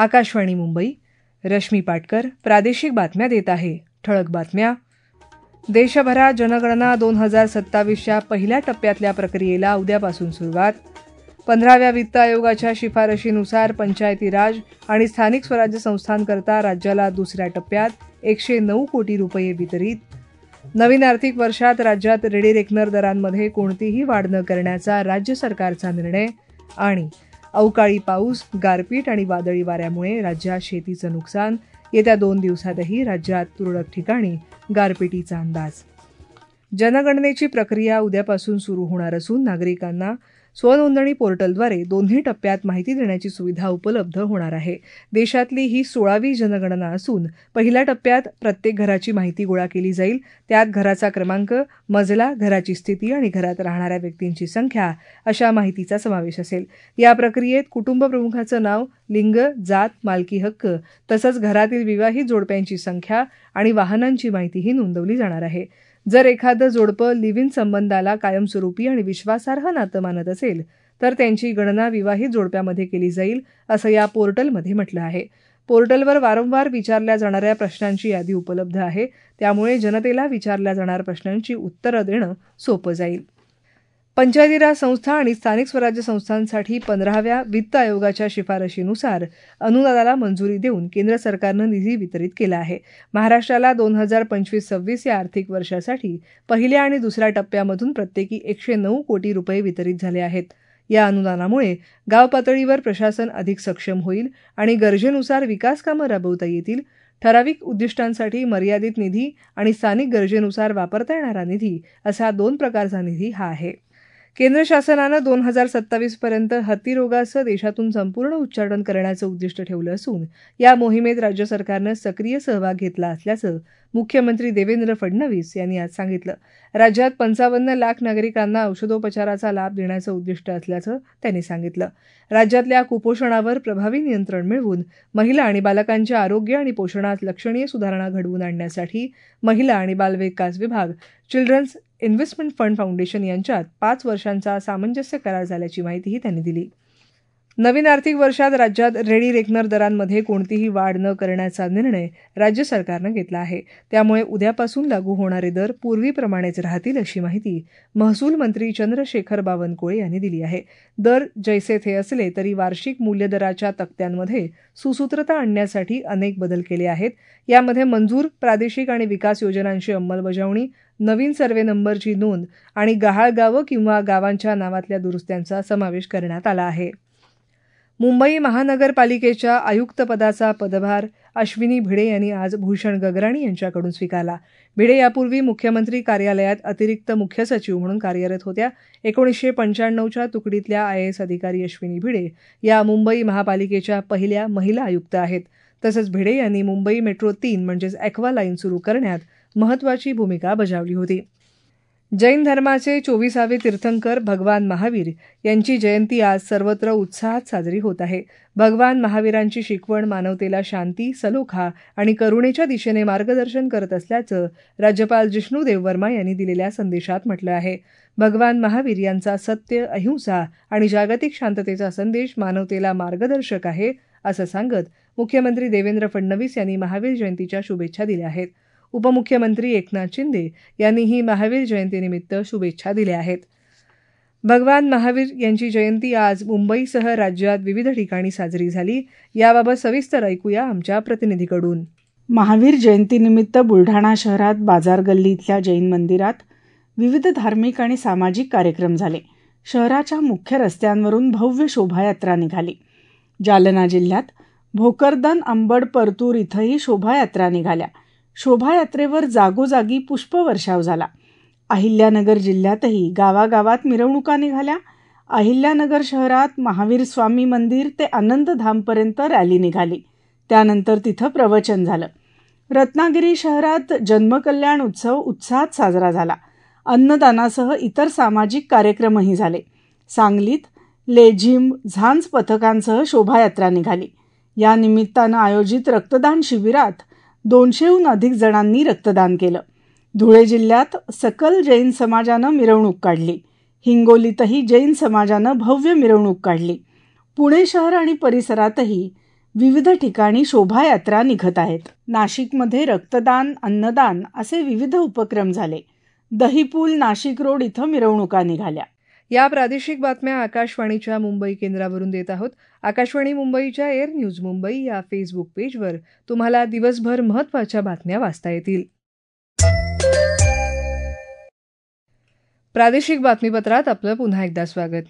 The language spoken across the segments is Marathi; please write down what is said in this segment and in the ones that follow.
आकाशवाणी मुंबई. रश्मी पाटकर प्रादेशिक बातम्या देत आहे. ठळक बातम्या. देशभरात जनगणना 2027च्या पहिल्या टप्प्यातल्या प्रक्रियेला उद्यापासून सुरुवात. 15व्या वित्त आयोगाच्या शिफारशीनुसार पंचायती राज आणि स्थानिक स्वराज्य संस्थांकरता राज्याला दुसऱ्या टप्प्यात 109 कोटी रुपये वितरित. नवीन आर्थिक वर्षात राज्यात रेडी रेकनर दरांमध्ये कोणतीही वाढ न करण्याचा राज्य सरकारचा निर्णय. आणि अवकाळी पाऊस, गारपीट आणि वादळी वाऱ्यामुळे राज्यात शेतीचं नुकसान. येत्या 2 दिवसातही राज्यात तुरळक ठिकाणी गारपिटीचा अंदाज. जनगणनेची प्रक्रिया उद्यापासून सुरू होणार असून नागरिकांना स्वनोंदणी पोर्टलद्वारे दोन्ही टप्प्यात माहिती देण्याची सुविधा उपलब्ध होणार आहे. देशातली ही 16वी जनगणना असून पहिल्या टप्प्यात प्रत्येक घराची माहिती गोळा केली जाईल. त्यात घराचा क्रमांक, मजला, घराची स्थिती आणि घरात राहणाऱ्या व्यक्तींची संख्या अशा माहितीचा समावेश असेल. या प्रक्रियेत कुटुंब प्रमुखाचं नाव, लिंग, जात, मालकी हक्क तसंच घरातील विवाहित जोडप्यांची संख्या आणि वाहनांची माहितीही नोंदवली जाणार आहे. जर एखादं जोडपं लिव्ह इन संबंधाला कायमस्वरूपी आणि विश्वासार्ह नातं मानत असेल तर त्यांची गणना विवाहित जोडप्यामध्ये केली जाईल, असं या पोर्टलमध्ये म्हटलं आहे. पोर्टलवर वारंवार विचारल्या जाणाऱ्या प्रश्नांची यादी उपलब्ध आहे. त्यामुळे जनतेला विचारल्या जाणाऱ्या प्रश्नांची उत्तरं देणं सोपं जाईल. पंचायती राज संस्था आणि स्थानिक स्वराज्य संस्थांसाठी 15व्या वित्त आयोगाच्या शिफारशीनुसार अनुदानाला मंजुरी देऊन केंद्र सरकारनं निधी वितरित केला आहे. महाराष्ट्राला 2025-26 या आर्थिक वर्षासाठी पहिल्या आणि दुसऱ्या टप्प्यामधून प्रत्येकी 109 कोटी रुपये वितरित झाले आहेत. या अनुदानामुळे गाव पातळीवर प्रशासन अधिक सक्षम होईल आणि गरजेनुसार विकास कामं राबवता येतील. ठराविक उद्दिष्टांसाठी मर्यादित निधी आणि स्थानिक गरजेनुसार वापरता येणारा निधी असा 2 प्रकारचा निधी हा आहे. केंद्र शासनानं 2027 पर्यंत हत्तीरोगाचं देशातून संपूर्ण उच्चाटन करण्याचं उद्दिष्ट ठेवलं असून या मोहिमेत राज्य सरकारनं सक्रिय सहभाग घेतला असल्याचं मुख्यमंत्री देवेंद्र फडणवीस यांनी आज सांगितलं. राज्यात 55 लाख नागरिकांना औषधोपचाराचा लाभ देण्याचं उद्दिष्ट असल्याचं त्यांनी सांगितलं. राज्यातल्या कुपोषणावर प्रभावी नियंत्रण मिळवून महिला आणि बालकांच्या आरोग्य आणि पोषणात लक्षणीय सुधारणा घडवून आणण्यासाठी महिला आणि बालविकास विभाग, चिल्ड्रन्स इन्व्हेस्टमेंट फंड फाउंडेशन यांच्यात 5 वर्षांचा सामंजस्य करार झाल्याची माहितीही त्यांनी दिली. नवीन आर्थिक वर्षात राज्यात रेडी रेकनर दरांमध्ये कोणतीही वाढ न करण्याचा निर्णय राज्य सरकारनं घेतला आहे. त्यामुळे उद्यापासून लागू होणारे दर पूर्वीप्रमाणेच राहतील अशी माहिती महसूल मंत्री चंद्रशेखर बावनकुळे यांनी दिली आहे. दर जैसे थे असले तरी वार्षिक मूल्यदराच्या तक्त्यांमध्ये सुसूत्रता आणण्यासाठी अनेक बदल केले आहेत. यामध्ये मंजूर प्रादेशिक आणि विकास योजनांची अंमलबजावणी, नवीन सर्व्हे नंबरची नोंद आणि गहाळ गावं किंवा गावांच्या नावातल्या दुरुस्त्यांचा समावेश करण्यात आला आहे. मुंबई महानगरपालिकेच्या आयुक्तपदाचा पदभार अश्विनी भिडे यांनी आज भूषण गगराणी यांच्याकडून स्वीकारला. भिडे यापूर्वी मुख्यमंत्री कार्यालयात अतिरिक्त मुख्य सचिव म्हणून कार्यरत होत्या. 1995च्या तुकडीतल्या IAS अधिकारी अश्विनी भिडे या मुंबई महापालिकेच्या पहिल्या महिला आयुक्त आहेत. तसंच भिडे यांनी मुंबई मेट्रो 3 म्हणजेच ॲक्वा लाईन सुरू करण्यात महत्त्वाची भूमिका बजावली होती. जैन धर्माचे 24वे तीर्थंकर भगवान महावीर यांची जयंती आज सर्वत्र उत्साहात साजरी होत आहे. भगवान महावीरांची शिकवण मानवतेला शांती, सलोखा आणि करुणेच्या दिशेने मार्गदर्शन करत असल्याचं राज्यपाल जिष्णू देववर्मा यांनी दिलेल्या संदेशात म्हटलं आहे. भगवान महावीर यांचा सत्य, अहिंसा आणि जागतिक शांततेचा संदेश मानवतेला मार्गदर्शक आहे असं सांगत मुख्यमंत्री देवेंद्र फडणवीस यांनी महावीर जयंतीच्या शुभेच्छा दिल्या आहेत. उपमुख्यमंत्री एकनाथ शिंदे यांनीही महावीर जयंतीनिमित्त शुभेच्छा दिल्या आहेत. भगवान महावीर यांची जयंती आज मुंबईसह राज्यात विविध ठिकाणी साजरी झाली. याबाबत सविस्तर ऐकूया आमच्या प्रतिनिधीकडून. महावीर जयंतीनिमित्त बुलढाणा शहरात बाजार गल्ली इथल्या जैन मंदिरात विविध धार्मिक आणि सामाजिक कार्यक्रम झाले. शहराच्या मुख्य रस्त्यांवरून भव्य शोभायात्रा निघाली. जालना जिल्ह्यात भोकरदन, अंबड, परतूर इथंही शोभायात्रा निघाल्या. शोभायात्रेवर जागोजागी पुष्पवर्षाव झाला. अहिल्यानगर जिल्ह्यातही गावागावात मिरवणुका निघाल्या. अहिल्यानगर शहरात महावीर स्वामी मंदिर ते आनंदधामपर्यंत रॅली निघाली. त्यानंतर तिथं प्रवचन झालं. रत्नागिरी शहरात जन्मकल्याण उत्सव उत्साहात साजरा झाला. अन्नदानासह इतर सामाजिक कार्यक्रमही झाले. सांगलीत लेझिम, झांज पथकांसह शोभायात्रा निघाली. या निमित्तानं आयोजित रक्तदान शिबिरात 200हून अधिक जणांनी रक्तदान केलं. धुळे जिल्ह्यात सकल जैन समाजानं मिरवणूक काढली. हिंगोलीतही जैन समाजानं भव्य मिरवणूक काढली. पुणे शहर आणि परिसरातही विविध ठिकाणी शोभायात्रा निघत आहेत. नाशिकमध्ये रक्तदान, अन्नदान असे विविध उपक्रम झाले. दहीपूल, नाशिक रोड इथं मिरवणुका निघाल्या. या प्रादेशिक बातम्या आकाशवाणीच्या मुंबई केंद्रावरून देत आहोत. आकाशवाणी मुंबईच्या एअर न्यूज मुंबई या फेसबुक पेजवर तुम्हाला दिवसभर महत्त्वाच्या बातम्या वाचता येतील. प्रादेशिक बातमीपत्रात आपलं पुन्हा एकदा स्वागत.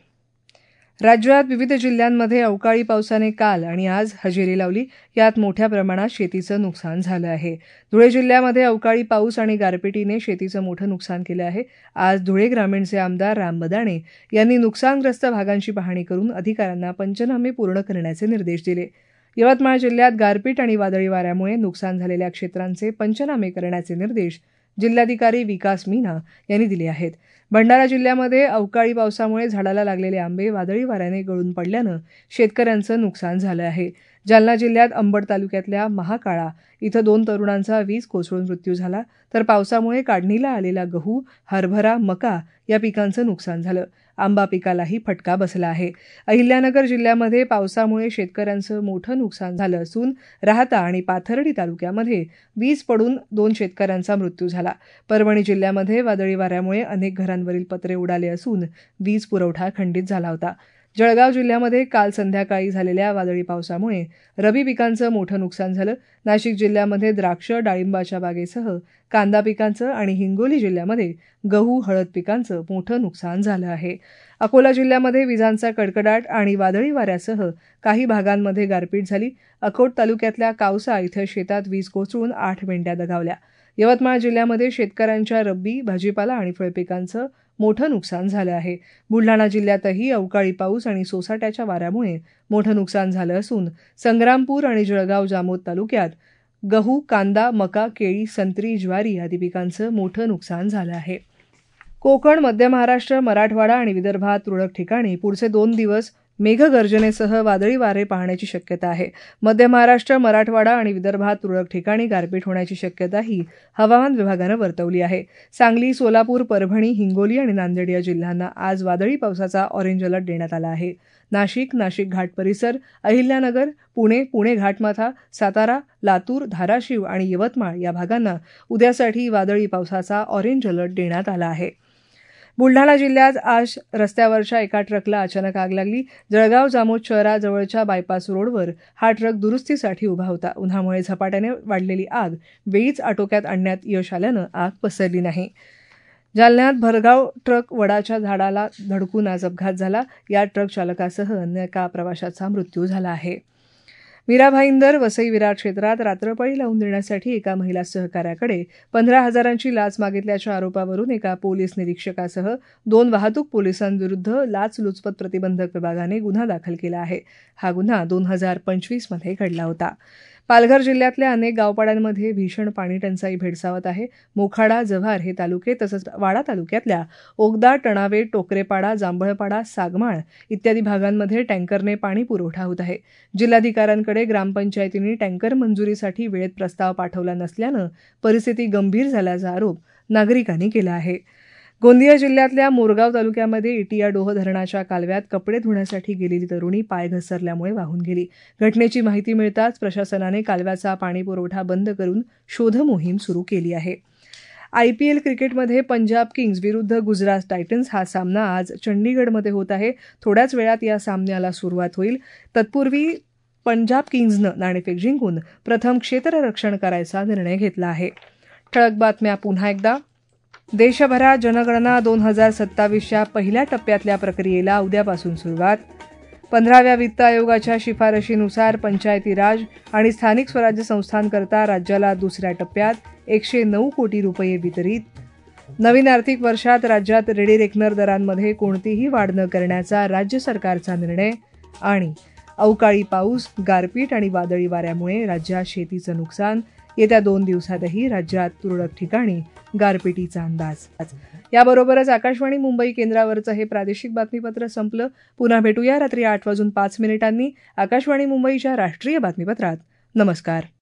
राज्यात विविध जिल्ह्यांमध्ये अवकाळी पावसाने काल आणि आज हजेरी लावली. यात मोठ्या प्रमाणात शेतीचं नुकसान झालं आहे. धुळे जिल्ह्यामध्ये अवकाळी पाऊस आणि गारपिटीने शेतीचं मोठं नुकसान केलं आहे. आज धुळे ग्रामीणचे आमदार राम बदाणे यांनी नुकसानग्रस्त भागांची पाहणी करून अधिकाऱ्यांना पंचनामे पूर्ण करण्याचे निर्देश दिले. यवतमाळ जिल्ह्यात गारपीट आणि वादळी वाऱ्यामुळे नुकसान झालेल्या क्षेत्रांचे पंचनामे करण्याचे निर्देश जिल्हाधिकारी विकास मीना यांनी दिले आहेत. भंडारा जिल्ह्यामध्ये अवकाळी पावसामुळे झाडाला लागलेले आंबे वादळी वाऱ्याने गळून पडल्यानं शेतकऱ्यांचं नुकसान झालं आहे. जालना जिल्ह्यात अंबड तालुक्यातल्या महाकाळा इथं 2 तरुणांचा वीज कोसळून मृत्यू झाला, तर पावसामुळे काढणीला आलेला गहू, हरभरा, मका या पिकांचं नुकसान झालं. आंबा पिकालाही फटका बसला आहे. अहिल्यानगर जिल्ह्यामध्ये पावसामुळे शेतकऱ्यांचं मोठं नुकसान झालं असून राहता आणि पाथर्डी तालुक्यामध्ये वीज पडून 2 शेतकऱ्यांचा मृत्यू झाला. परभणी जिल्ह्यामध्ये वादळी वाऱ्यामुळे अनेक घरांवरील पत्रे उडाले असून वीज पुरवठा खंडित झाला होता. जळगाव जिल्ह्यामध्ये काल संध्याकाळी झालेल्या वादळी पावसामुळे रबी पिकांचं मोठं नुकसान झालं. नाशिक जिल्ह्यामध्ये द्राक्ष, डाळिंबाच्या बागेसह कांदा पिकांचं आणि हिंगोली जिल्ह्यामध्ये गहू, हळद पिकांचं मोठं नुकसान झालं आहे. अकोला जिल्ह्यामध्ये विजांचा कडकडाट आणि वादळी वाऱ्यासह काही भागांमध्ये गारपीट झाली. अकोट तालुक्यातल्या कावसा इथं शेतात वीज कोसळून 8 मेंढ्या दगावल्या. यवतमाळ जिल्ह्यामध्ये शेतकऱ्यांच्या रब्बी, भाजीपाला आणि फळपिकांचं मोठं नुकसान झालं आहे. बुलढाणा जिल्ह्यातही अवकाळी पाऊस आणि सोसाट्याच्या वाऱ्यामुळे मोठं नुकसान झालं असून संग्रामपूर आणि जळगाव जामोद तालुक्यात गहू, कांदा, मका, केळी, संत्री, ज्वारी आदी पिकांचं मोठं नुकसान झालं आहे. कोकण, मध्य महाराष्ट्र, मराठवाडा आणि विदर्भात तुरळक ठिकाणी पुढचे 2 दिवस मेघगर्जनेसह वादळी वारे पाहण्याची शक्यता आहे. मध्य महाराष्ट्र, मराठवाडा आणि विदर्भात तुरळक ठिकाणी गारपीट होण्याची शक्यताही हवामान विभागानं वर्तवली आहे. सांगली, सोलापूर, परभणी, हिंगोली आणि नांदेड या जिल्ह्यांना आज वादळी पावसाचा ऑरेंज अलर्ट देण्यात आला आहे. नाशिक, नाशिक घाट परिसर, अहिल्यानगर, पुणे, पुणे घाटमाथा, सातारा, लातूर, धाराशिव आणि यवतमाळ या भागांना उद्यासाठी वादळी पावसाचा ऑरेंज अलर्ट देण्यात आला आहे. बुलढाणा जिल्ह्यात आज रस्त्यावरच्या एका ट्रकला अचानक आग लागली. जळगाव जामोद शहराजवळच्या बायपास रोडवर हा ट्रक दुरुस्तीसाठी उभा होता. उन्हामुळे झपाट्याने वाढलेली आग वेळीच आटोक्यात आणण्यात यश आल्यानं आग पसरली नाही. जालन्यात भरधाव ट्रक वडाच्या झाडाला धडकून आज अपघात झाला. या ट्रक चालकासह अन्य एका प्रवाशाचा मृत्यू झाला आहे. मीरा भाईंदर वसई विरार क्षेत्रात रात्रपाळी लावून देण्यासाठी एका महिला सहकाऱ्याकडे 15,000ची लाच मागितल्याच्या आरोपावरून एका पोलीस निरीक्षकासह 2 वाहतूक पोलिसांविरुद्ध लाचलुचपत प्रतिबंधक विभागाने गुन्हा दाखल केला आहे. हा गुन्हा 2025 मध्ये घडला होता. पालघर जिल्ह्यातल्या अनेक गावपाड्यांमध्ये भीषण पाणी टंचाई भेडसावत आहे. मोखाडा, जव्हार हे तालुके तसंच वाडा तालुक्यातल्या ओगदा, टणावे, टोकरेपाडा, जांभळपाडा, सागमाळ इत्यादी भागांमध्ये टँकरने पाणी पुरवठा होत आहे. जिल्हाधिकाऱ्यांकडे ग्रामपंचायतींनी टँकर मंजुरीसाठी वेळेत प्रस्ताव पाठवला नसल्यानं परिस्थिती गंभीर झाल्याचा आरोप नागरिकांनी केला आहे. गोंदिया जिल्ह्यातल्या मोरगाव तालुक्यामध्ये इटिया डोह धरणाच्या कालव्यात कपडे धुण्यासाठी गेलेली तरुणी पाय घसरल्यामुळे वाहून गेली. घटनेची माहिती मिळताच प्रशासनाने कालव्याचा पाणीपुरवठा बंद करून शोध मोहीम सुरू केली आहे. IPL क्रिकेटमध्ये पंजाब किंग्ज विरुद्ध गुजरात टायटन्स हा सामना आज चंडीगडमध्ये होत आहे. थोड्याच वेळात या सामन्याला सुरुवात होईल. तत्पूर्वी पंजाब किंग्जनं नाणेफेक जिंकून प्रथम क्षेत्ररक्षण करायचा निर्णय घेतला आहे. ठळक बातम्या पुन्हा एकदा. देशभरात जनगणना 2027च्या पहिल्या टप्प्यातल्या प्रक्रियेला उद्यापासून सुरुवात. 15व्या वित्त आयोगाच्या शिफारशीनुसार पंचायती राज आणि स्थानिक स्वराज्य संस्थांकरता राज्याला दुसऱ्या टप्प्यात 109 कोटी रुपये वितरित. नवीन आर्थिक वर्षात राज्यात रेडी रेकनर दरांमध्ये कोणतीही वाढ न करण्याचा राज्य सरकारचा निर्णय. आणि अवकाळी पाऊस, गारपीट आणि वादळी वाऱ्यामुळे राज्यात शेतीचं नुकसान. येत्या 2 दिवसातही राज्यात तुरळक ठिकाणी गारपिटीचा अंदाज. याबरोबरच आकाशवाणी मुंबई केंद्रावरचं हे प्रादेशिक बातमीपत्र संपलं. पुन्हा भेटूया रात्री 8:05 आकाशवाणी मुंबईच्या राष्ट्रीय बातमीपत्रात. नमस्कार.